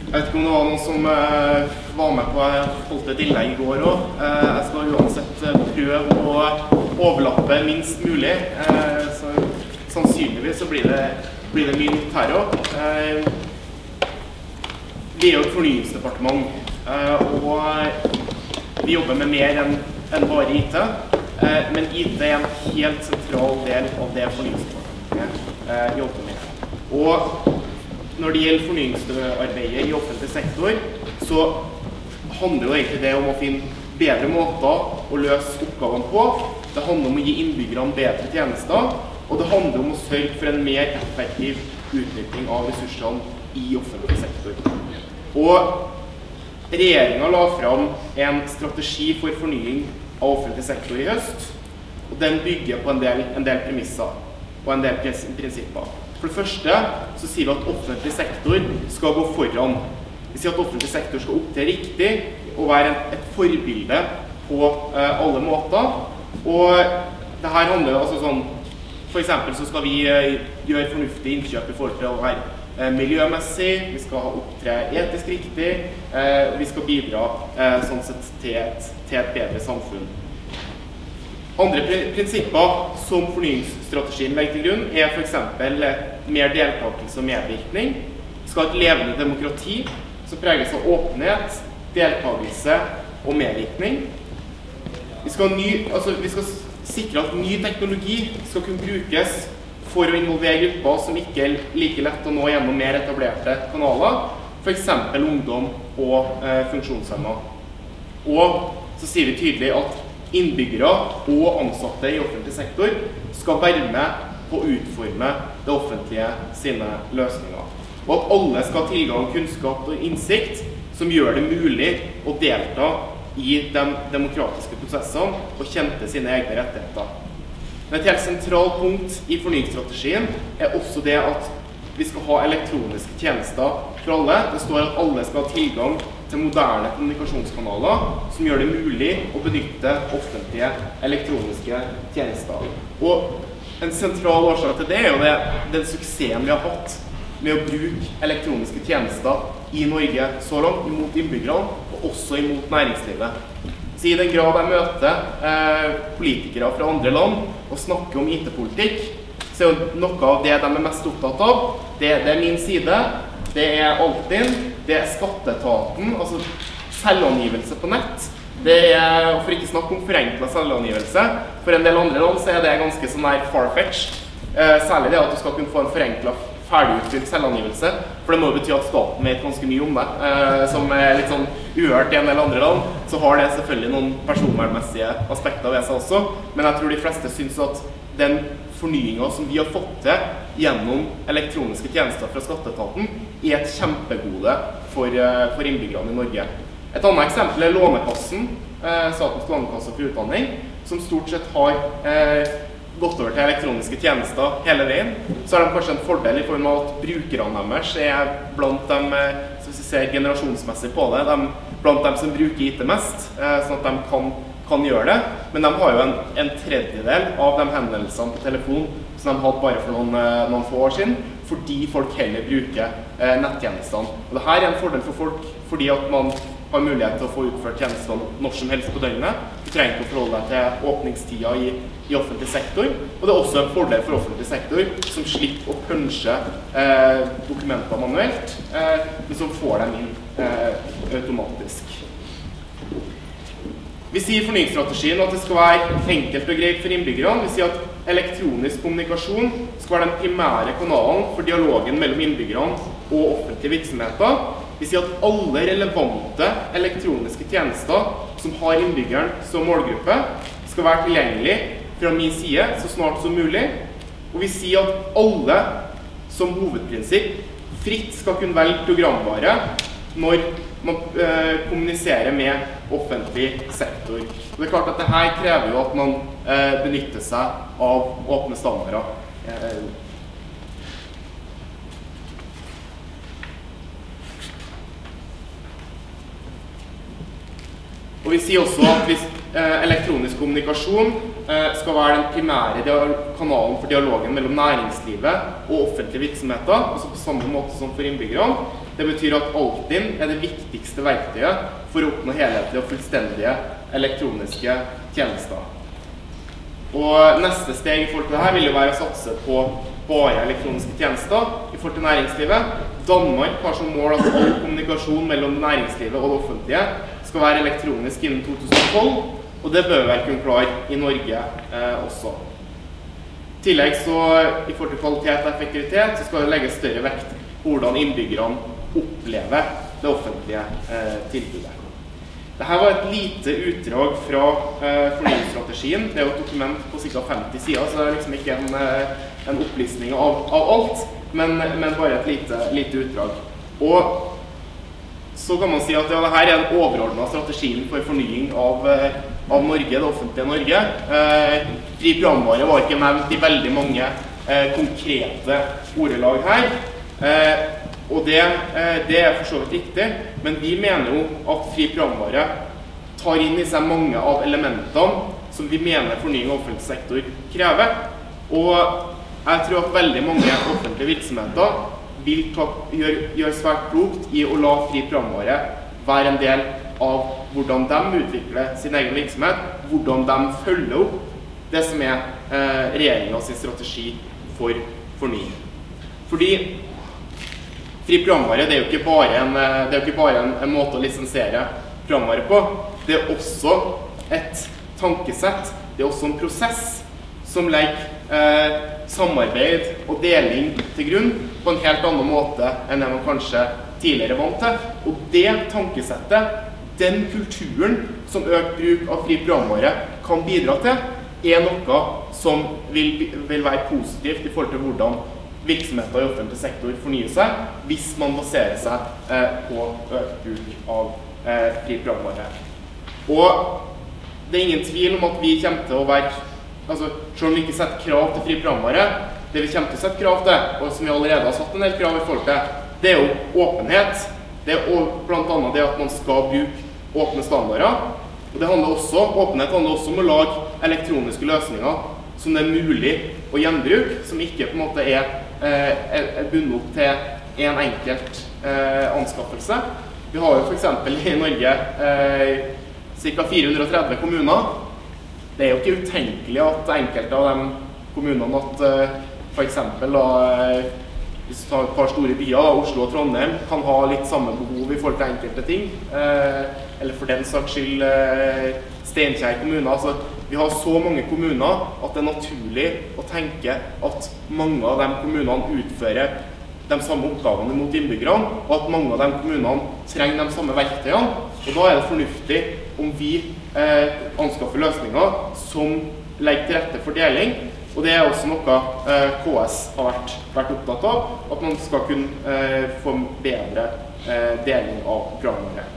Jeg vet ikke om det var noen som var med på jeg holdt et innlegg i går også. Jeg skal uansett prøve å overlappe minst mulig. Så sannsynligvis så blir det mye nytt her også. Vi er jo et fornyingsdepartement, og vi jobber med mer enn bare IT. Men IT er en helt sentral del av det fornyingsdepartementet jobber med. Og når det gjelder fornyingsarbeidet i offentlig sektor, så handler jo egentlig det om å finne bedre måter å løse oppgavene på. Det handler om å gi innbyggerne bedre tjenester, og det handler om å sørge for en mer effektiv utnytting av ressursene i offentlig sektor. Og regjeringen la fram en strategi for fornying av offentlig sektor i høst, og den bygger på en del premisser og en del prinsipper. For det første så sier vi at offentlig sektor skal gå foran. Vi sier at offentlig sektor skal opptre riktig og være et forbilde på alle måter. Og det her handler altså sånn, for eksempel så skal vi gjøre fornuftig innkjøp i forhold til å være miljømessig, vi skal opptre etisk riktig, og vi skal bidra sånn sett til et bedre samfunn. Andre prinsipper som fornyingsstrategien legger til grunn er for eksempel mer deltakelse og medvirkning. Vi skal ha et levende demokrati som preges av åpenhet, deltakelse og medvirkning. Vi skal sikre at ny teknologi skal kunne brukes for å involvere grupper som ikke er like lett å nå gjennom mer etablerte kanaler, for eksempel ungdom og funksjonshemmede. Og så sier vi tydelig at innbyggere og ansatte i offentlig sektor skal være med på å utforme det offentlige sine løsninger. Og at alle skal ha tilgang til kunnskap og innsikt som gjør det mulig å delta i de demokratiske prosessene og kjenne til sine egne rettigheter. Men et helt sentralt punkt i fornyingsstrategien er også det at vi skal ha elektroniske tjenester for alle. Det står at alle skal ha tilgang til moderne kommunikasjonskanaler som gjør det mulig å benytte offentlige elektroniske tjenester. Og en sentral årsak til det er jo den suksessen vi har hatt med å bruke elektroniske tjenester i Norge så langt, imot innbyggerne og også imot næringslivet. Så i den grad jeg møter politikere fra andre land og snakker om IT-politikk, så er jo noe av det de er mest opptatt av. Det er min side, det er Altinn, det er skatteetaten, altså selvangivelse på nett. Det er, for ikke snakke om forenklet selvangivelse, for en del andre land så er det ganske sånn her far-fetched. Særlig det at du skal kunne få en forenklet ferdigutfylt selvangivelse, for det må bety at staten vet ganske mye om det, som er litt sånn uhørt i en del andre land. Så har det selvfølgelig noen personvernmessige aspekter ved seg også, men jeg tror de fleste synes at den fornyingen som vi har fått til gjennom elektroniske tjenester fra skatteetaten er et kjempegode for innbyggerne i Norge. Et annet eksempel er Lånekassen, Statens lånekasse for utdanning, som stort sett har gått over til elektroniske tjenester hele veien. Så har de kanskje en fordel i form av at brukerne deres er blant dem, som vi ser generasjonsmessig på det, blant dem som bruker IT mest, sånn at de kan gjøre det, men de har jo en tredjedel av de henvendelsene på telefon som de hadde bare for noen få år siden, fordi folk heller bruker nettjenestene. Og dette er en fordel for folk, fordi at man har mulighet til å få utført tjenestene når som helst på døgnet. Du trenger ikke å forholde deg til åpningstida i offentlig sektor, og det er også en fordel for offentlig sektor som slipper å punche dokumenter manuelt, men som får dem inn automatisk. Vi sier i fornyingsstrategien at det skal være enkelt og greit for innbyggerne. Vi sier at elektronisk kommunikasjon skal være den primære kanalen for dialogen mellom innbyggerne og offentlige virksomheter. Vi sier at alle relevante elektroniske tjenester som har innbyggeren som målgruppe, skal være tilgjengelig fra min side så snart som mulig. Og vi sier at alle som hovedprinsipp fritt skal kunne velge programvare når man kommuniserer med offentlig sektor. Og det er klart at dette krever jo at man benytter seg av åpne standarder. Og vi sier også at hvis elektronisk kommunikasjon skal være den primære kanalen for dialogen mellom næringslivet og offentlige virksomheter, altså på samme måte som for innbyggerne. Det betyr at Altinn er det viktigste verktøyet for å oppnå helhetlige og fullstendige elektroniske tjenester. Og neste steg i forhold til dette vil jo være å satse på bare elektroniske tjenester i forhold til næringslivet. Danmark har som mål at all kommunikasjon mellom næringslivet og det offentlige skal være elektronisk innen 2012, og det bør vi vel kunne klare i Norge også. I tillegg så, i forhold til kvalitet og effektivitet, så skal det legges større vekt på hvordan innbyggerne opplever det offentlige tilbudet. Dette var et lite utdrag fra fornyingsstrategien. Det er jo et dokument på ca. 50 sider, så det er liksom ikke en opplistning av alt, men bare et lite utdrag. Og så kan man si at ja, dette er den overordnede strategien for fornying av Norge, det offentlige Norge. Fri programvare var ikke nevnt i veldig mange konkrete ordelag her. Og det er for så vidt riktig, men vi mener jo at fri programvare tar inn i seg mange av elementene som vi mener fornying av offentlig sektor krever. Og jeg tror at veldig mange offentlige virksomheter vil gjøre svært klokt i å la fri programvare være en del av hvordan de utvikler sin egen virksomhet, hvordan de følger opp det som er regjeringens strategi for fornying. Fordi fri programvare det er jo ikke bare en måte å lisensere programvare på. Det er også et tankesett, det er også en prosess som legger samarbeid og deling til grunn på en helt annen måte enn det man kanskje tidligere vant til. Og det tankesettet, den kulturen som økt bruk av fri programvare kan bidra til, er noe som vil være positivt i forhold til hvordan virksomheter i offentlig sektor fornyer seg, hvis man baserer seg på økt bruk av fri programvare. Og det er ingen tvil om at vi kommer til å være, selv om vi ikke setter krav til fri programvare, det vi kommer til å sette krav til, og som vi allerede har satt en del krav i forhold til, det er jo åpenhet. Det er blant annet det at man skal bruke åpne standarder. Og åpenhet handler også om å lage elektroniske løsninger som det er mulig å gjenbruke, som ikke på en måte er bundet opp til en enkelt anskaffelse. Vi har jo for eksempel i Norge ca. 430 kommuner. Det er jo ikke utenkelig at enkelte av de kommunene for eksempel hvis vi tar et par store byer, Oslo og Trondheim, kan ha litt samme behov i forhold til enkelte ting. Eller for den saks skyld Steinkjer kommune. Vi har så mange kommuner at det er naturlig å tenke at mange av de kommunene utfører de samme oppgavene mot innbyggerne, og at mange av de kommunene trenger de samme verktøyene. Og da er det fornuftig om vi anskaffer løsninger som legger til rette for deling. Og det er også noe KS har vært opptatt av, at man skal kunne få bedre deling av programvare.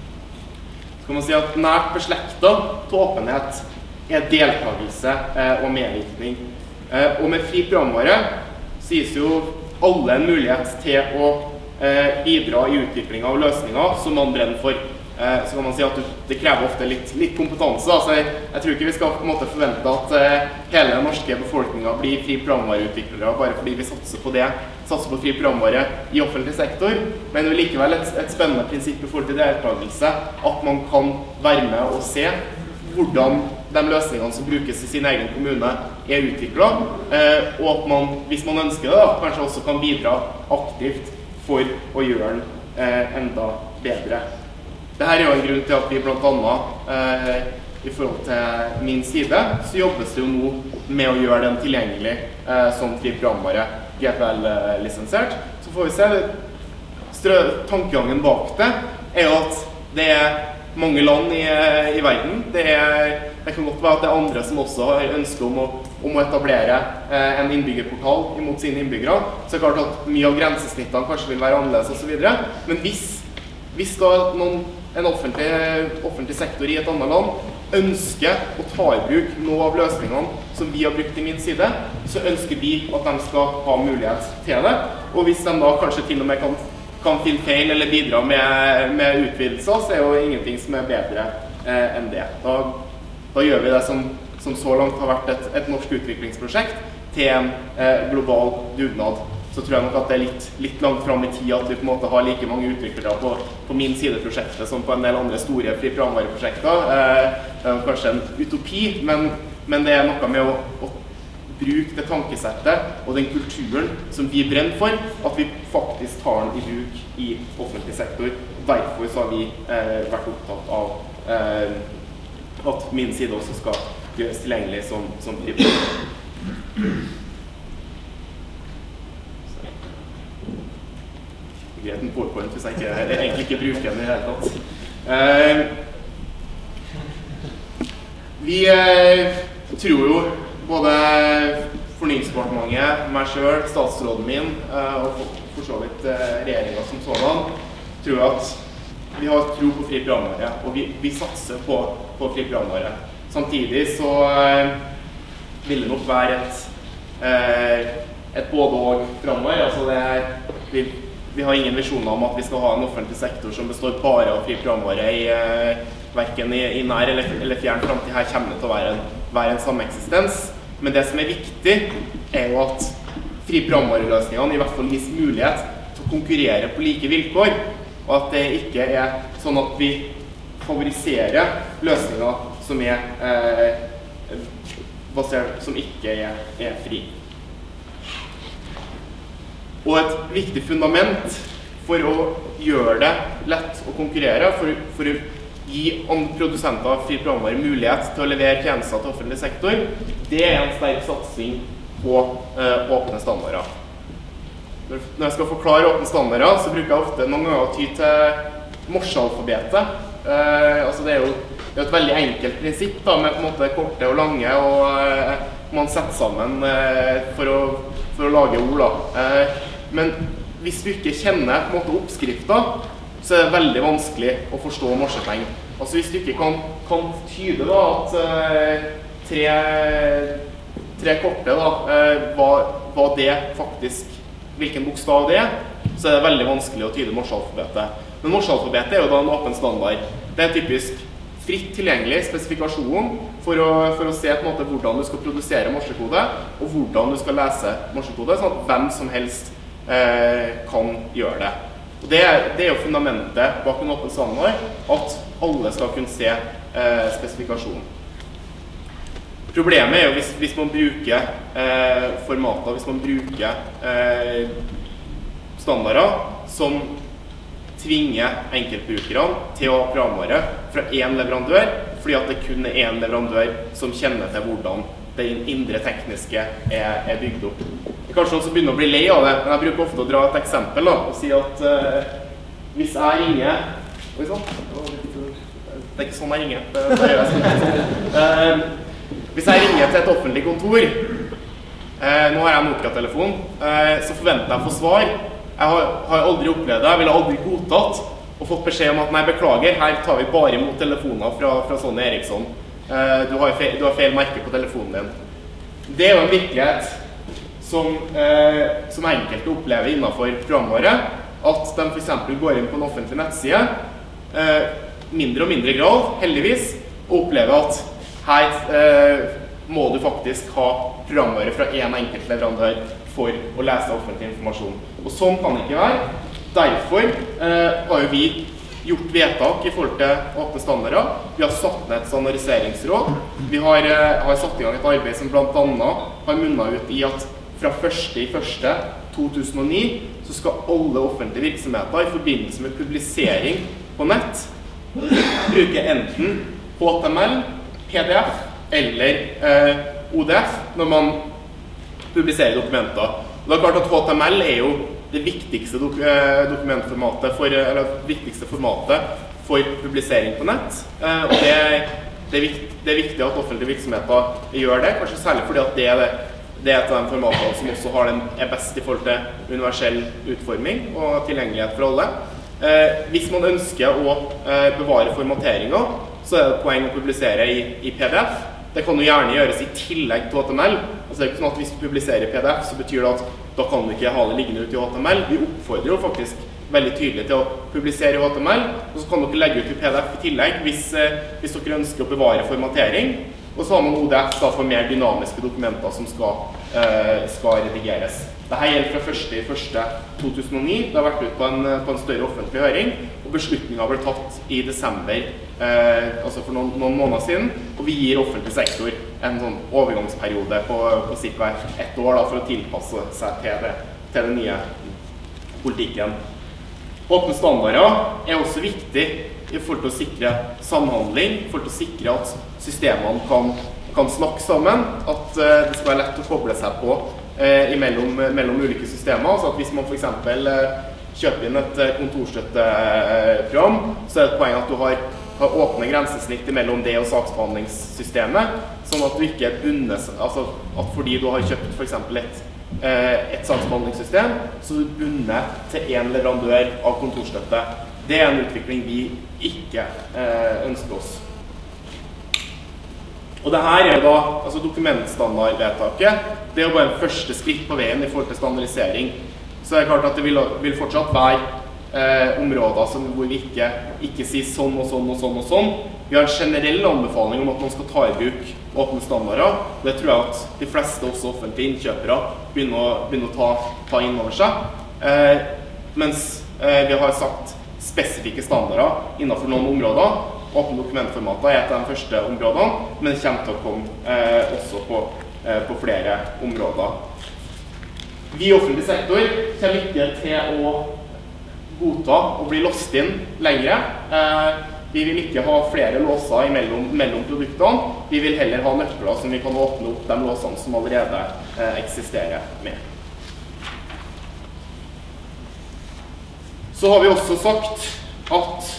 Så kan man si at nært beslektet til åpenhet er deltakelse og medvirkning. Og med fri programvare sies jo alle en mulighet til å bidra i utvikling av løsninger som man brenner for. Så kan man si at det krever ofte litt kompetanse. Jeg tror ikke vi skal på en måte forvente at hele den norske befolkningen blir fri programvareutviklere bare fordi vi satser på fri programvare i offentlig sektor, men det er likevel et spennende prinsipp i forhold til deltakelse at man kan være med og se hvordan de løsningene som brukes i sin egen kommune er utviklet, og at man, hvis man ønsker det, kanskje også kan bidra aktivt for å gjøre den enda bedre. Dette er jo en grunn til at vi blant annet i forhold til min side, så jobbes det jo nå med å gjøre den tilgjengelig som fri programvare GPL-lisensert. Så får vi se, tankegangen bak det er jo at det er mange land i verden. Det kan godt være at det er andre som også har ønske om å etablere en innbyggerportal imot sine innbyggere. Så det er klart at mye av grensesnittene kanskje vil være annerledes og så videre. Men hvis da en offentlig sektor i et annet land ønsker å ta i bruk noe av løsningene som vi har brukt i min side, så ønsker vi at de skal ha mulighet til det. Og hvis de da kanskje til og med kan finne feil eller bidra med utvidelser, så er jo ingenting som er bedre enn det. Da gjør vi det som så langt har vært et norsk utviklingsprosjekt, til en global dugnad. Så tror jeg nok at det litt langt frem i tid at vi på en måte har like mange utviklere på min side-prosjektet som på en del andre store fri programvareprosjekter. Det er kanskje en utopi, men det er noe med å bruke det tankesettet og den kulturen som vi brenner for, at vi faktisk tar den i bruk i offentlig sektor. Derfor så har vi vært opptatt av at min side også skal gjøres tilgjengelig som fri program. Greit en PowerPoint hvis jeg egentlig ikke bruker den i det hele tatt. Vi tror jo både Fornyingsdepartementet, meg selv, statsråden min og for så vidt regjeringen som sådan, tror at vi har tro på fri programvare, og vi satser på fri programvare. Samtidig så vil det nok være et både-og framover. Altså vi har ingen visjoner om at vi skal ha en offentlig sektor som består bare av fri programvare hverken i nær eller fjern fremtid. Her kommer det til å være en sameksistens. Men det som er viktig er jo at fri programvareløsningene i hvert fall gis mulighet til å konkurrere på like vilkår, og at det ikke er sånn at vi favoriserer løsninger som som ikke er fri. Og et viktig fundament for å gjøre det lett å konkurrere, for å gi produsenter av fri programvare mulighet til å levere tjenester til offentlig sektor, det er en sterk satsing på åpne standarder. Når jeg skal forklare åpne standarder, så bruker jeg ofte noen ganger å ty til morsealfabetet. Altså det er jo et veldig enkelt prinsipp da, med på en måte korte og lange, og man setter sammen for å lage ord da. Men hvis du ikke kjenner på en måte oppskrifter, så er det veldig vanskelig å forstå morsetegn. Altså hvis du ikke kan tyde da, at tre korte da, hva det faktisk, hvilken bokstav det er, så er det veldig vanskelig å tyde morsealfabetet. Men morsealfabetet er jo da en åpen standard. Det er typisk fritt tilgjengelig spesifikasjon for å se på en måte hvordan du skal produsere morsekode, og hvordan du skal lese morsekode, sånn at hvem som helst kan gjøre det. Og det er jo fundamentet bak en åpen standard, at alle skal kunne se spesifikasjonen. Problemet er jo hvis man bruker formater, hvis man bruker standarder som tvinger enkeltbrukerne til å ha programvare fra én leverandør, fordi at det kun er én leverandør som kjenner til hvordan det indre tekniske er bygd opp. Kanskje noen som begynner å bli lei av det, men jeg bruker ofte å dra et eksempel da, og si at hvis jeg ringer... Oi, sånn. Det er ikke sånn jeg ringer. Det gjør jeg sånn. Hvis jeg ringer til et offentlig kontor, nå har jeg en Nokia-telefon, så forventer jeg å få svar. Jeg har aldri opplevd det, jeg ville aldri godtatt og fått beskjed om at nei, beklager, her tar vi bare imot telefoner fra Sony Eriksson. Du har feil merke på telefonen din. Det er jo en virkelighet som enkelte opplever innenfor programvare, at de for eksempel går inn på en offentlig nettside, mindre og mindre grad, heldigvis, og opplever at her må du faktisk ha programvare fra en enkelt leverandør for å lese offentlig informasjon. Og sånn kan det ikke være. Derfor har jo vi gjort vedtak i forhold til åpne standarder. Vi har satt ned et standardiseringsråd. Vi har satt i gang et arbeid som blant annet har munnet ut i at fra 1.1.2009 så skal alle offentlige virksomheter i forbindelse med publisering på nett bruke enten HTML, PDF eller ODF når man publiserer dokumenter. Det er klart at HTML er jo det viktigste dokumentformatet eller viktigste formatet for publisering på nett. Og det er viktig at offentlige virksomheter gjør det, kanskje særlig fordi at det er et av de formatene som også er best i forhold til universell utforming og tilgjengelighet for alle. Hvis man ønsker å bevare formateringen, så er det et poeng å publisere i PDF. Det kan jo gjerne gjøres i tillegg til HTML. Altså det er ikke sånn at hvis du publiserer i PDF, så betyr det at da kan du ikke ha det liggende ut i HTML. Vi oppfordrer jo faktisk veldig tydelig til å publisere i HTML, og så kan dere legge ut i PDF i tillegg hvis dere ønsker å bevare formatering. og så har man ODF da, for mer dynamiske dokumenter som skal redigeres. Dette gjelder fra 1.1.2009. Det har vært ut på en større offentlig høring, og beslutningen ble tatt i desember, altså for noen måneder siden, og vi gir offentlig sektor en sånn overgangsperiode på ca. 1 år da, for å tilpasse seg til den nye politikken. Åpne standarder er også viktig i forhold til å sikre samhandling, i forhold til å sikre at systemene kan snakke sammen, at det skal være lett å koble seg på mellom ulike systemer. Så at hvis man for eksempel kjøper inn et kontorstøtteprogram, så er det et poeng at du har åpne grensesnitt mellom det og saksbehandlingssystemet, sånn at du ikke er bundet, altså at fordi du har kjøpt for eksempel et saksbehandlingssystem, så er du bundet til en leverandør av kontorstøtte. Det er en utvikling vi ikke ønsker oss. Og det her er da, altså dokumentstandardvedtaket, det er jo bare en første skritt på veien i forhold til standardisering. Så det er klart at det vil fortsatt være områder hvor vi ikke sier sånn og sånn og sånn og sånn. Vi har en generell anbefaling om at man skal ta i bruk åpne standarder. Det tror jeg at de fleste også offentlige innkjøpere begynner å ta inn over seg. Mens vi har sagt spesifikke standarder innenfor noen områder. Åpne dokumentformater er et av de første områdene, men det kommer til å komme også på flere områder. Vi i offentlig sektor kommer ikke til å godta og bli låst inn lenger. Vi vil ikke ha flere låser mellom produktene. Vi vil heller ha nøkler som vi kan åpne opp de låsene som allerede eksisterer med. Så har vi også sagt at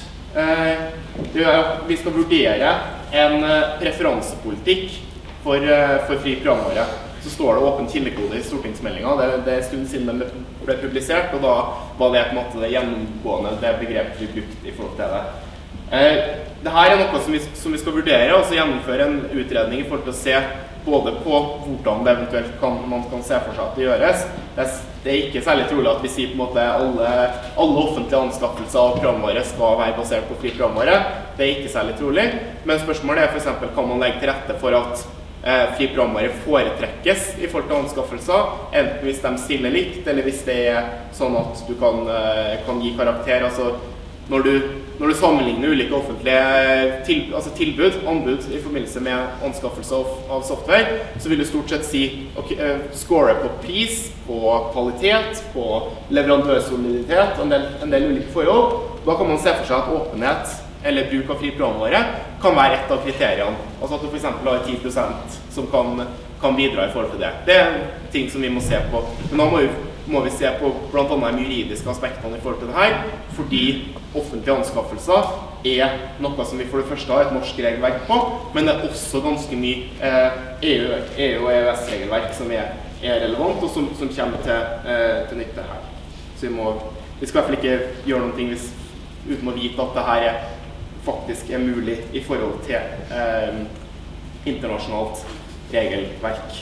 vi skal vurdere en preferansepolitikk for fri programvare. Så står det åpen kildekode i stortingsmeldingen. Det er en stund siden den ble publisert, og da var det på en måte det gjennomgående det begrepet vi brukte i forhold til det. Dette er noe som vi skal vurdere, og så gjennomføre en utredning i forhold til å se både på hvordan det eventuelt man kan se for seg at det gjøres. Det er ikke særlig trolig at vi sier på en måte alle offentlige anskaffelser av programvare skal være basert på fri programvare. Det er ikke særlig trolig, men spørsmålet er for eksempel, kan man legge til rette for at fri programvare foretrekkes i forhold til anskaffelser, enten hvis de stiller likt, eller hvis det er sånn at du kan gi karakter. Altså, når du sammenligner ulike offentlige anbud i forbindelse med anskaffelse av software, så vil du stort sett si score på pris, på kvalitet, på leverandørsoliditet, en del ulike forhold. Da kan man se for seg at åpenhet eller bruk av fri programvare kan være et av kriteriene. Altså at du for eksempel har 10% som kan bidra i forhold til det. Det er ting som vi må se på. Men da må vi se på blant annet de juridiske aspektene i forhold til det her, fordi offentlige anskaffelser er noe som vi for det første har et norsk regelverk på, men det er også ganske mye EU- og EØS-regelverk som er relevant, og som kommer til nytte her. Så vi skal i hvert fall ikke gjøre noe uten å vite at dette faktisk er mulig i forhold til internasjonalt regelverk.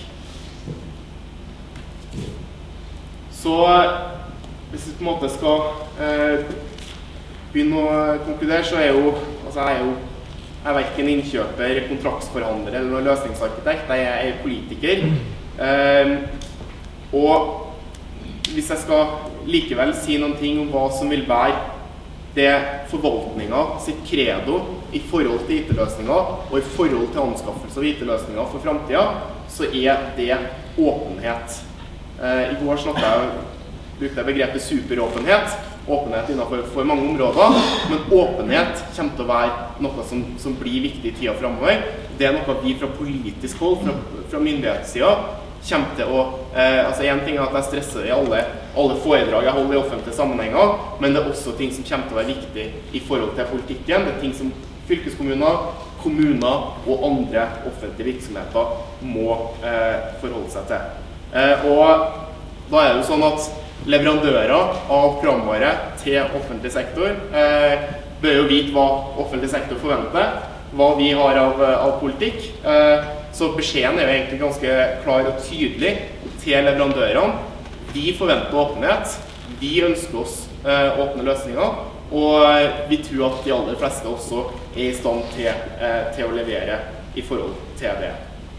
Så hvis vi på en måte skal begynne å konkludere, så er jeg hverken innkjøper, kontraktsforhandler eller noen løsningsarkitekt. Jeg er politiker. Og hvis jeg skal likevel si noen ting om hva som vil være det forvaltningen sitt credo i forhold til IT-løsninger og i forhold til anskaffelse av IT-løsninger for fremtiden, så er det åpenhet. I går brukte jeg begrepet superåpenhet, åpenhet innenfor mange områder, men åpenhet kommer til å være noe som blir viktig i tiden fremover. Det er noe vi fra politisk hold, fra myndighetssiden, kommer til å, en ting er at jeg stresser i alle foredrag jeg holder i offentlige sammenhenger, men det er også ting som kommer til å være viktig i forhold til politikken. Det er ting som fylkeskommuner, kommuner og andre offentlige virksomheter må forholde seg til. Og da er det jo sånn at leverandører av programvare til offentlig sektor bør jo vite hva offentlig sektor forventer, hva vi har av politikk. Så beskjeden er jo egentlig ganske klar og tydelig til leverandørene. Vi forventer åpenhet, vi ønsker oss åpne løsninger, og vi tror at de aller fleste også er i stand til å levere i forhold til det.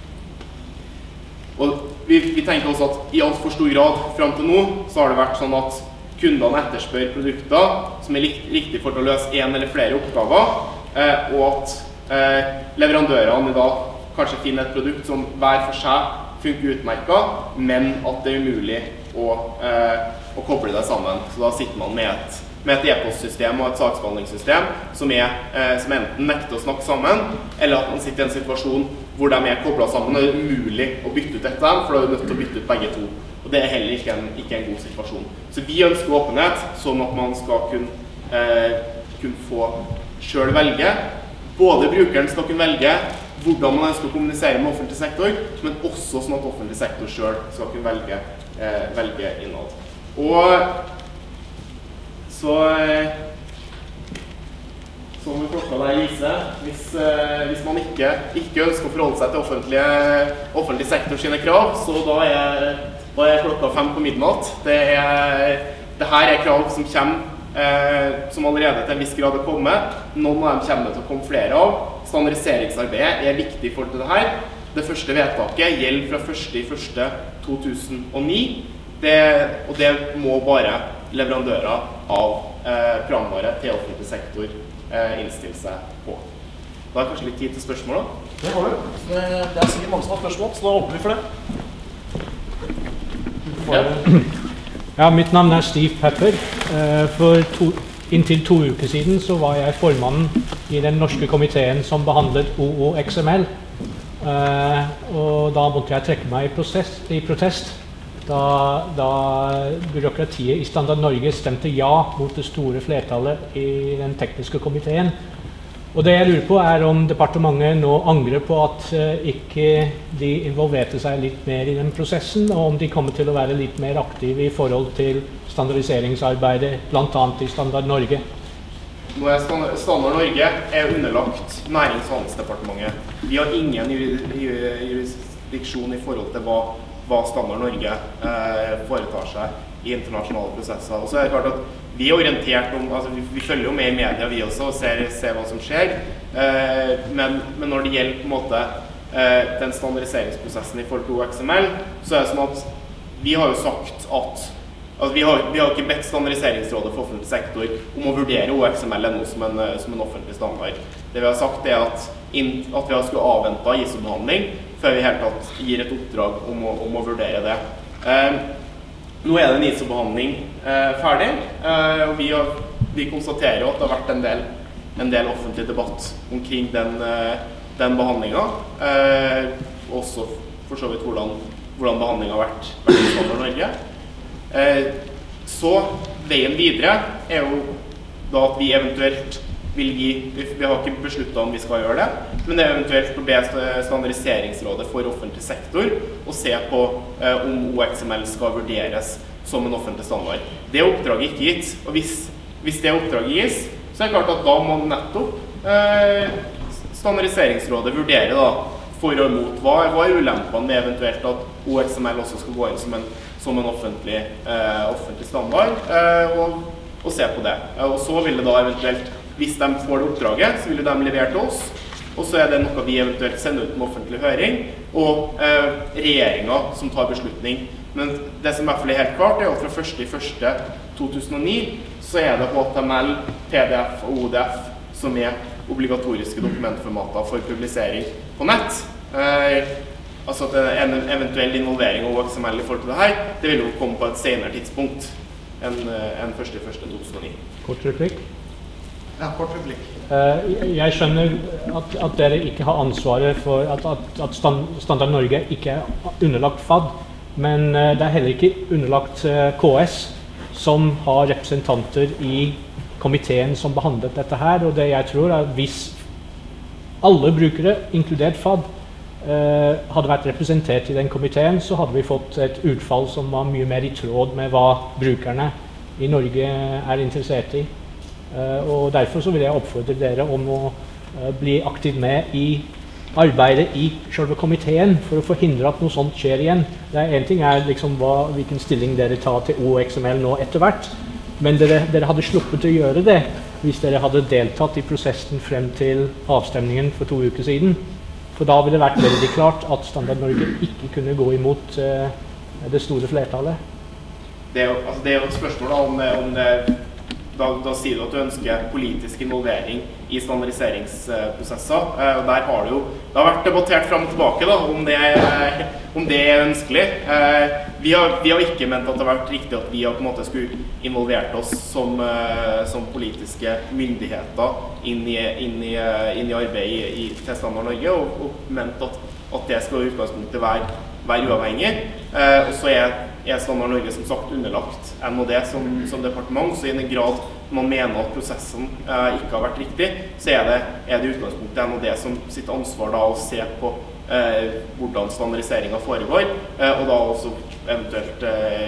Og vi tenker også at i alt for stor grad frem til nå så har det vært sånn at kundene etterspør produkter som riktig for å løse en eller flere oppgaver, og at leverandørene da kanskje finner et produkt som hver for seg funker utmerket, men at det umulig å koble det sammen. Så da sitter man med et e-postsystem og et saksbehandlingssystem som enten nekter å snakke sammen, eller at man sitter i en situasjon hvor de koblet sammen, og det umulig å bytte ut dette, for da er du nødt til å bytte ut begge to. Og det heller ikke en god situasjon. Så vi ønsker åpenhet, sånn at man skal kunne få selv velge. Både brukeren skal kunne velge hvordan man ønsker å kommunisere med offentlig sektor, men også sånn at offentlig sektor selv skal kunne velge innhold. Og som klokka der viser, hvis man ikke ønsker å forholde seg til offentlig sektor sine krav, så da er klokka 5 på midnatt. Det her krav som kommer, som allerede til en viss grad er kommet. Noen av dem kommer til å komme flere av. Standardiseringsarbeidet er viktig for det her. Det første vedtaket gjelder fra 1.1.2009, og det må bare leverandører av programvare til offentlig sektor innstille seg på. Da er det kanskje litt tid til spørsmål da? Det har du. Det er sikkert mange som har spørsmål, så da åpner vi for det. Ja, mitt navn er Steve Pepper. Inntil 2 uker siden så var jeg formannen i den norske komiteen som behandlet OOXML. Og da måtte jeg trekke meg i protest da byråkratiet i Standard Norge stemte ja mot det store flertallet i den tekniske komiteen. Og det jeg lurer på er om departementet nå angrer på at ikke de involverte seg litt mer i den prosessen, og om de kommer til å være litt mer aktive i forhold til standardiseringsarbeidet, blant annet i Standard Norge. Nå er Standard Norge underlagt Nærings- og handelsdepartementet. Vi har ingen jurisdiksjon i forhold til hva Standard Norge foretar seg i internasjonale prosesser. Og så er det klart at vi er orientert om, altså vi følger jo med i media vi også og ser hva som skjer, men når det gjelder på en måte den standardiseringsprosessen i forhold til OXML, så er det sånn at vi har jo sagt at vi har ikke bedt Standardiseringsrådet for offentlig sektor om å vurdere OXML ennå som en offentlig standard. Det vi har sagt er at vi skulle avvente ISO-behandling før vi helt tatt gir et oppdrag om å vurdere det. Nå er det en ISO-behandling ferdig, og vi konstaterer at det har vært en del offentlig debatt omkring den behandlingen, også for så vidt hvordan behandlingen har vært i Standard Norge. Så veien videre er jo da at vi eventuelt vil vi har ikke besluttet om vi skal gjøre det, men det er eventuelt å be Standardiseringsrådet for offentlig sektor og se på om OXML skal vurderes som en offentlig standard. Det oppdraget er ikke gitt, og hvis det oppdraget gis, så er det klart at da må nettopp Standardiseringsrådet vurdere da, for og mot hva er ulempene med eventuelt at OXML også skal gå inn som en offentlig standard, og se på det. Og så vil det da eventuelt, hvis de får det oppdraget, så vil de levere til oss, og så er det noe vi eventuelt sender ut med offentlig høring, og regjeringen som tar beslutning. Men det som i hvert fall er helt klart, er at fra 1.1.2009 så er det HTML, PDF og ODF som er obligatoriske dokumentformater for publisering på nett. Altså at en eventuell involvering av OXML i forhold til det her, det vil jo komme på et senere tidspunkt enn 1.1.2009. Kort replikk? Ja, kort replikk. Jeg skjønner at dere ikke har ansvaret for at Standard Norge ikke er underlagt FAD, men det er heller ikke underlagt KS, som har representanter i komiteen som behandlet dette her, og det jeg tror er at hvis alle brukere, inkludert FAD, hadde vært representert i den komiteen, så hadde vi fått et utfall som var mye mer i tråd med hva brukerne i Norge er interessert i. Og derfor så vil jeg oppfordre dere om å bli aktivt med i arbeidet i selve komiteen for å forhindre at noe sånt skjer igjen. Det er en ting er liksom hvilken stilling dere tar til OXML nå etter hvert, men dere hadde sluppet å gjøre det hvis dere hadde deltatt i prosessen frem til avstemningen for 2 uker siden. For da ville det vært veldig klart at Standard Norge ikke kunne gå imot det store flertallet. Det er jo et spørsmål om da sier du at du ønsker politisk involvering i standardiseringsprosesser, og der har det har vært debattert frem og tilbake da, om det er ønskelig. Vi har ikke ment at det har vært riktig at vi på en måte skulle involvert oss som politiske myndigheter inn i arbeidet til Standard Norge, og ment at det skal i utgangspunktet være uavhengig. Og så er Standard Norge som sagt underlagt NHD som departement, så i den grad man mener at prosessen ikke har vært riktig, så er det utgangspunktet NHD som sitt ansvar da å se på hvordan standardiseringen foregår, og da også eventuelt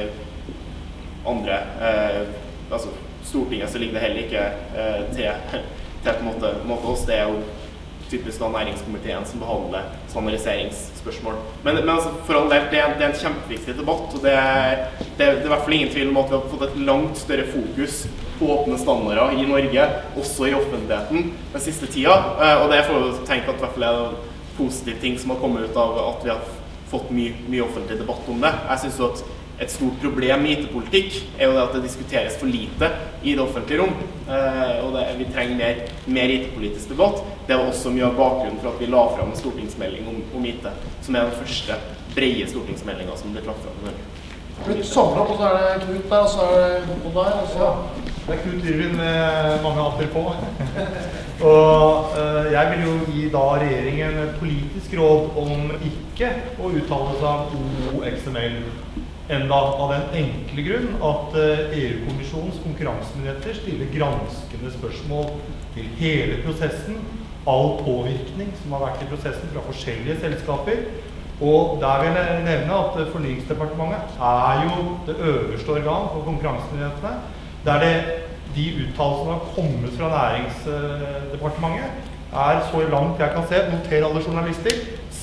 andre, altså Stortinget så ligger det heller ikke til på en måte oss, det er jo typisk da næringskomiteen som behandler standardiseringsspørsmål. Men altså, for all del, det er en kjempeviktig debatt, og det er i hvert fall ingen tvil om at vi har fått et langt større fokus på åpne standarder i Norge, også i offentligheten den siste tida, og det får vi tenke at i hvert fall er en positiv ting som har kommet ut av at vi har fått mye offentlig debatt om det. Jeg synes jo at et stort problem med IT-politikk er jo at det diskuteres for lite i det offentlige rom, og vi trenger mer IT-politisk debatt. Det var også mye av bakgrunnen for at vi la frem en stortingsmelding om IT, som er den første brede stortingsmeldingen som ble lagt frem i Norge. Litt samlet, og så det Knut der, og så det Håkon der, og så det Knut Irvin med mange hatter på. Og jeg vil jo gi da regjeringen et politisk råd om ikke å uttale seg om OXML, enda av den enkle grunn at EU-kommisjonens konkurransemyndigheter stiller granskende spørsmål til hele prosessen, all påvirkning som har vært i prosessen fra forskjellige selskaper. Og der vil jeg nevne at Fornyingsdepartementet er jo det øverste organ for konkurransemyndighetene, der de uttalelsene har kommet fra Næringsdepartementet så langt jeg kan se, noter alle journalister,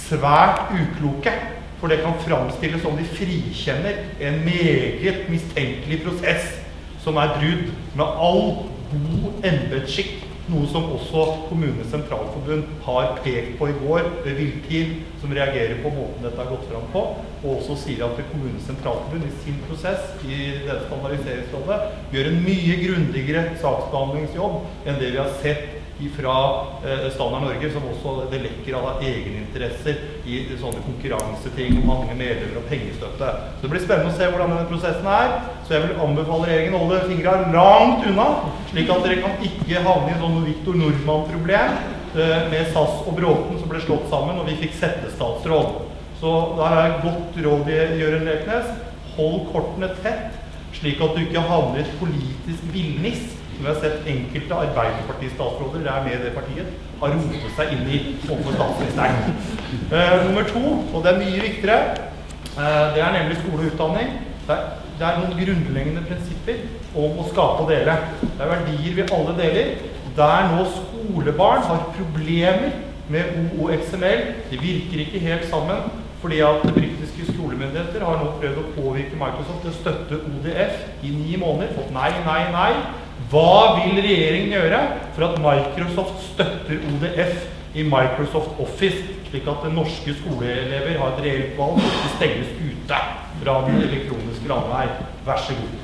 svært ukloke. For det kan framstilles som de frikjenner en meget mistenkelig prosess som brudd med all god embetsskikk, noe som også Kommunenes Sentralforbund har pekt på i går ved Viltil, som reagerer på måten dette har gått fram på, og også sier at Kommunenes Sentralforbund i sin prosess i denne standardiseringsrådet gjør en mye grundigere saksbehandlingsjobb enn det vi har sett fra Standard Norge, som også det lekker av egeninteresser i sånne konkurranseting og mange medlemmer og pengestøtte. Så det blir spennende å se hvordan denne prosessen så jeg vil anbefale regjeringen å holde fingrene langt unna, slik at dere kan ikke havne i sånn Victor Nordmann-problem med SAS og Bråten som ble slått sammen, og vi fikk settestatsråd. Så da har jeg godt råd i Jørgen Leknes, hold kortene tett, slik at du ikke havner i et politisk villnis, som vi har sett enkelte Arbeiderparti-statsråder, med det partiet, har rotet seg inn i overfor statsministeren. Nummer 2, og det mye viktigere, det nemlig skole og utdanning. Det noen grunnleggende prinsipper om å skape og dele. Det verdier vi alle deler. Der nå skolebarn har problemer med OXML, det virker ikke helt sammen, fordi at britiske skolemyndigheter har nå prøvd å påvirke Microsoft til å støtte ODF i 9 måneder, fått nei. Hva vil regjeringen gjøre for at Microsoft støtter ODF i Microsoft Office, slik at norske skoleelever har et reelt valg og ikke stenges ute fra den elektroniske landvei? Vær så god.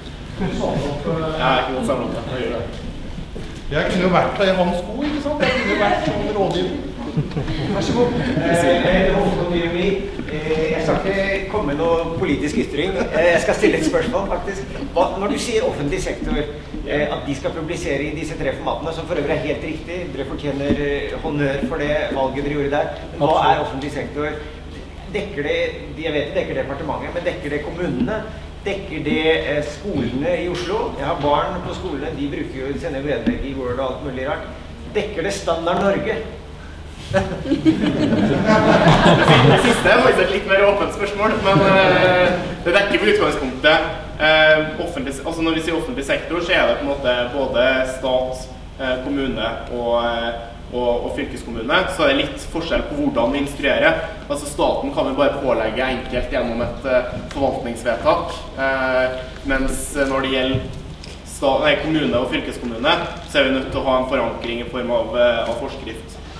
Jeg kan samle opp det. Jeg kunne jo vært i hans sko, ikke sant? Jeg kunne jo vært som rådgiver. Vær så god. Jeg skal ikke komme med noen politisk ytring. Jeg skal stille et spørsmål, faktisk. Når du sier offentlig sektor, at de skal publisere i disse 3 formatene, som for øvrig helt riktig, dere fortjener honnør for det valget dere gjorde der. Hva offentlig sektor? Dekker det, jeg vet det dekker departementet, men dekker det kommunene? Dekker det skolene i Oslo? Jeg har barn på skolene, de bruker jo sender vedlegg i Word og alt mulig rart. Dekker det Standard Norge? Det siste er faktisk et litt mer åpent spørsmål, men det dekker på utgangspunktet altså når vi sier offentlig sektor, så er det på en måte både stat, kommune og fylkeskommune, så er det litt forskjell på hvordan vi instruerer. Altså staten kan vi bare pålegge enkelt gjennom et forvaltningsvedtak, mens når det gjelder kommune og fylkeskommune, så er vi nødt til å ha en forankring i form av forskrift.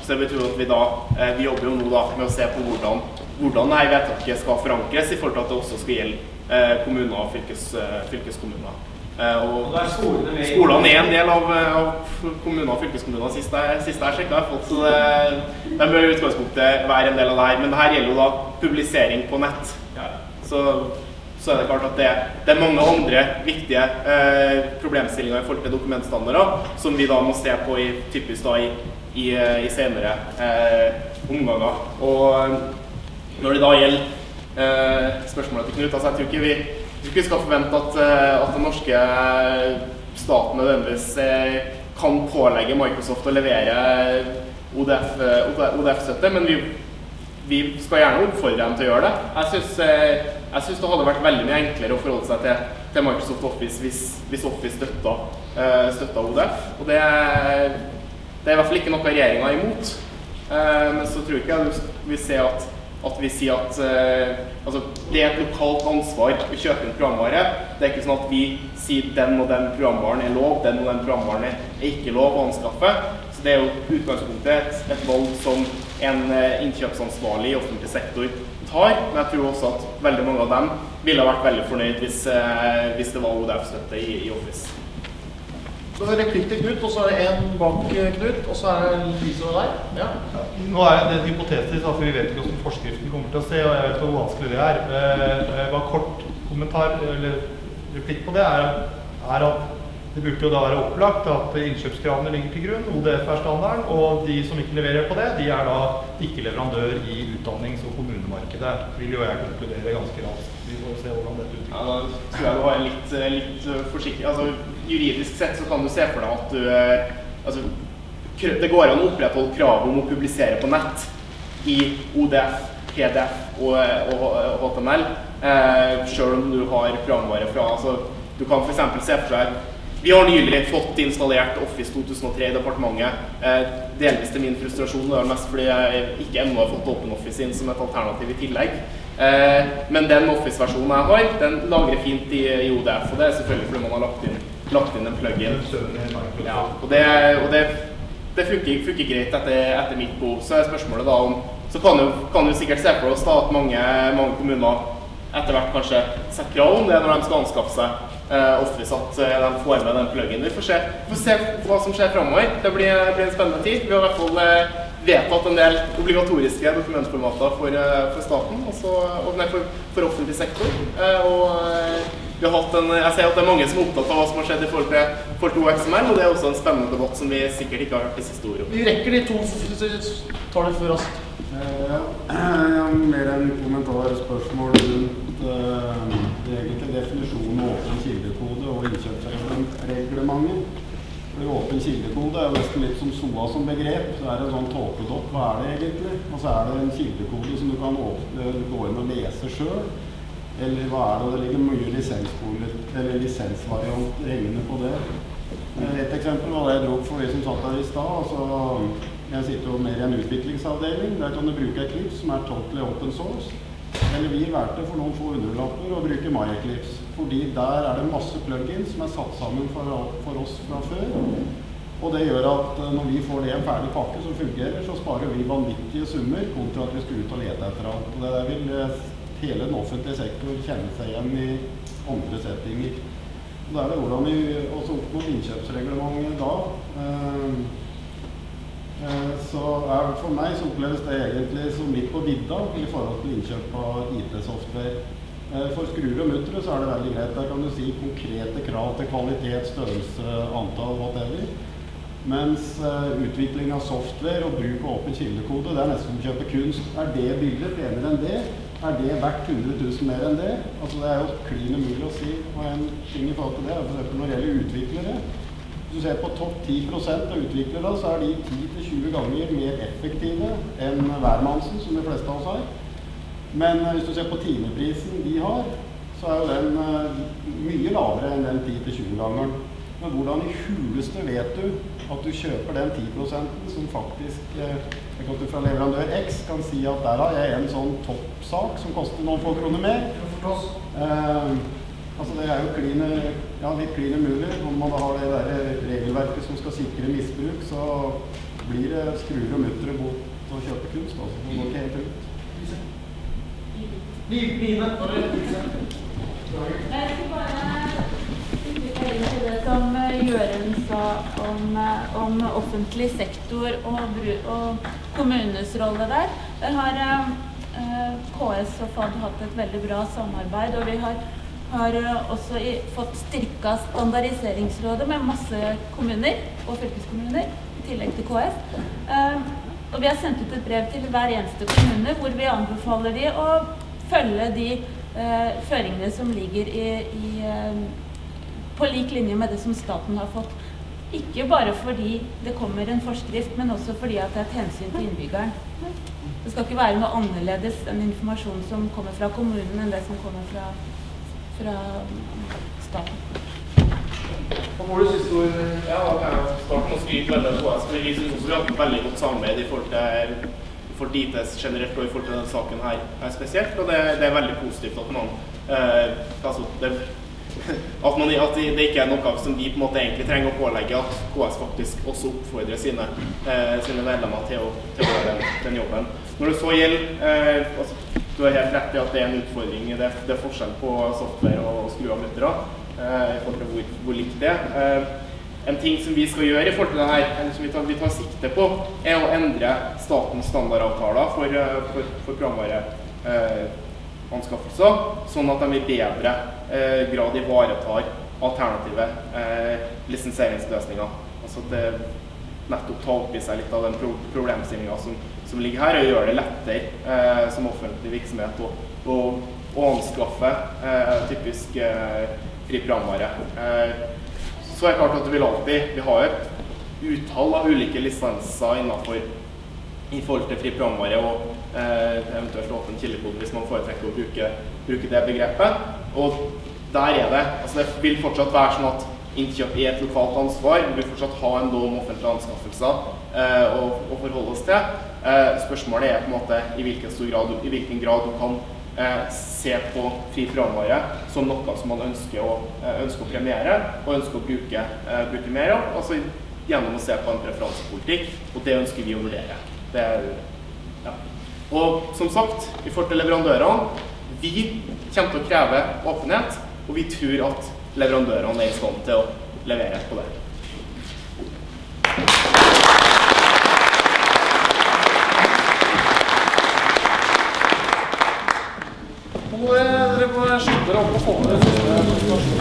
Så det betyr at vi jobber jo nå da med å se på hvordan dette vedtaket skal forankres i forhold til at det også skal gjelde kommuner og fylkeskommuner. Og skolene en del av kommuner og fylkeskommuner sist jeg sjekket, så det bør i utgangspunktet være en del av det her. Men det her gjelder jo da publisering på nett. Så er det klart at det er mange andre viktige problemstillinger i forhold til dokumentstandarder som vi da må se på typisk da i senere omganger. Og når det da gjelder spørsmålet til Knut, altså jeg tror ikke vi skal forvente at den norske staten nødvendigvis kan pålegge Microsoft å levere ODF-støtte, men vi skal gjerne oppfordre dem til å gjøre det. Jeg synes det hadde vært veldig mye enklere å forholde seg til Microsoft Office hvis Office støttet ODF, og det er i hvert fall ikke noe regjeringen er imot. Men så tror ikke jeg vi ser at vi sier at altså, det er et lokalt ansvar å kjøpe en programvare. Det er ikke sånn at vi sier den og den programvaren er lov, den og den programvaren er ikke lov å anskaffe. Så det er jo utgangspunktet et valg som en innkjøpsansvarlig i offentlig sektor tar. Men jeg tror også at veldig mange av dem ville ha vært veldig fornøyd hvis det var ODF-støtte i Office. Så replikk til Knut, og så er det en bak Knut, og så er det Lise og deg. Ja. Nå er det en hypotesis, for vi vet ikke hvordan forskriften kommer til å se, og jeg vet ikke hvor vanskelig det er. Bare kort kommentar, eller replikk på det, er at det burde jo da være opplagt at innkjøpskravene ligger til grunn, ODF er standarden, og de som ikke leverer på det, de er da ikke leverandør i utdannings- og kommunemarkedet. Vil jo jeg konkludere ganske raskt. Vi får se hvordan dette utvikler. Ja, da tror jeg du har litt forsiktig. Altså, juridisk sett så kan du se for deg at det går an å opprettholde kravet om å publisere på nett i ODF, PDF og HTML, selv om du har programvare fra. Altså, du kan for eksempel se for deg vi har nylig fått installert Office 2003 i departementet, delvis til min frustrasjon, det er mest fordi jeg ikke ennå har fått OpenOffice inn som et alternativ i tillegg. Men den Office-versjonen jeg har, den lagrer fint i ODF, og det er selvfølgelig fordi man har lagt inn en plugin. Ja, og det funker greit etter mitt behov. Så er spørsmålet da om, så kan du sikkert se for oss da at mange kommuner etter hvert kanskje setter krav om det når de skal anskaffe seg Office, at de får med den pluggen. Vi får se hva som skjer fremover. Det blir en spennende tid. Vi har i hvert fall vedtatt en del obligatoriske dokumentformater for staten, for offentlig sektor. Og vi har hatt jeg ser at det er mange som er opptatt av hva som har skjedd i forhold til OXML, og det er også en spennende debatt som vi sikkert ikke har hørt de siste ordene om. Vi rekker de to, tar det for raskt. Mer en kommentarspørsmål rundt egentlig definisjonen av åpen kildekode og innkjøpsreglementet. Fordi åpen kildekode er nesten litt som SOA som begrep, så er det en sånn tåpedott, hva er det egentlig? Og så er det en kildekode som du kan gå inn og lese selv, eller hva er det? Det ligger mye lisensvarianter hengende på det. Et eksempel var det jeg drog for de som satt der i stad, altså jeg sitter jo mer i en utviklingsavdeling, der kan du bruke Eclipse som er totally open source, eller vi valgte for noen få hundrelapper å bruke MyEclipse, fordi der er det masse plugins som er satt sammen for oss fra før, og det gjør at når vi får det en ferdig pakke som fungerer, så sparer vi vanvittige summer kontra at vi skal ut og lete etter alt. Og det der vil hele den offentlige sektor kjenne seg igjen i andre settinger. Og da er det hvordan vi også oppnår innkjøpsreglementet da. Så for meg så oppleves det egentlig som litt på vidda i forhold til innkjøp av IT-software. For skruer og muttere så er det veldig greit. Der kan du si konkrete krav til kvalitet, størrelse, antall, whatever. Mens utvikling av software og bruk av åpen kildekode, det er nesten som å kjøpe kunst. Er det bildet penere enn det? Er det verdt 100 000 mer enn det? Altså det er jo klin umulig å si. Og en ting i forhold til det er for eksempel når det gjelder utviklere. Hvis du ser på topp 10% av utviklere, så er de 10-20 ganger mer effektive enn hvermannsen, som de fleste av oss har. Men hvis du ser på timeprisen de har, så er jo den mye lavere enn den 10-20 ganger. Men hvordan i huleste vet du at du kjøper den 10% som faktisk, at du fra leverandør X kan si at der har jeg en sånn toppsak som koster noen få kroner mer. Altså det jo litt klin umulig. Om man har det der regelverket som skal sikre misbruk, så blir det skruer og muttere mot å kjøpe kunst. Altså. Det går ikke helt ut. Line, Jeg skal bare utvikle inn til det som Jørgen sa om offentlig sektor og kommunenes rolle der. Der har KS og FAD hatt et veldig bra samarbeid, og vi har også fått styrket standardiseringsrådet med masse kommuner og fylkeskommuner i tillegg til KS. Og vi har sendt ut et brev til hver eneste kommune hvor vi anbefaler de å følge de føringene som ligger på lik linje med det som staten har fått. Ikke bare fordi det kommer en forskrift, men også fordi at det et hensyn til innbyggeren. Det skal ikke være noe annerledes enn informasjon som kommer fra kommunen enn det som kommer fra staten. Hva var det siste ord? Ja, da kan jeg starte med å skryte veldig på oss. Vi synes også vi har hatt veldig godt samarbeid i forhold til ITS generelt og i forhold til denne saken her spesielt, og det veldig positivt at at det ikke noe som vi på en måte egentlig trenger å pålegge, at KS faktisk også oppfordrer sine medlemmer til å gjøre den jobben. Når det så gjelder, du har helt rett i at det en utfordring, det er forskjell på software og skru av muttere, i forhold til hvor likt det En ting som vi skal gjøre i forhold til dette, som vi tar sikte på, å endre statens standardavtaler for programvareanskaffelser, sånn at de i bedre grad ivaretar alternative lisenseringsløsninger. Altså at det nettopp tar opp i seg litt av den problemstillingen som ligger her, og gjør det lettere som offentlig virksomhet å anskaffe typisk fri programvare. Så det klart at vi har et uttall av ulike lisenser innenfor i forhold til fri programvare og eventuelt åpen kildekode hvis man foretrekker å bruke det begrepet. Og der det, altså det vil fortsatt være sånn at innkjøp et lokalt ansvar, vi vil fortsatt ha en lov om offentlige anskaffelser å forholde oss til. Spørsmålet på en måte i hvilken grad du kan se på fri programvare som noe som man ønsker å premiere og ønsker å bruke mer av, altså gjennom å se på en preferansepolitikk, og det ønsker vi å vurdere. Ja. Og som sagt, i forhold til leverandørene, vi kommer til å kreve åpenhet, og vi tror at leverandørene i stand til å levere på det. Dere må slutte dere opp og få med det siste.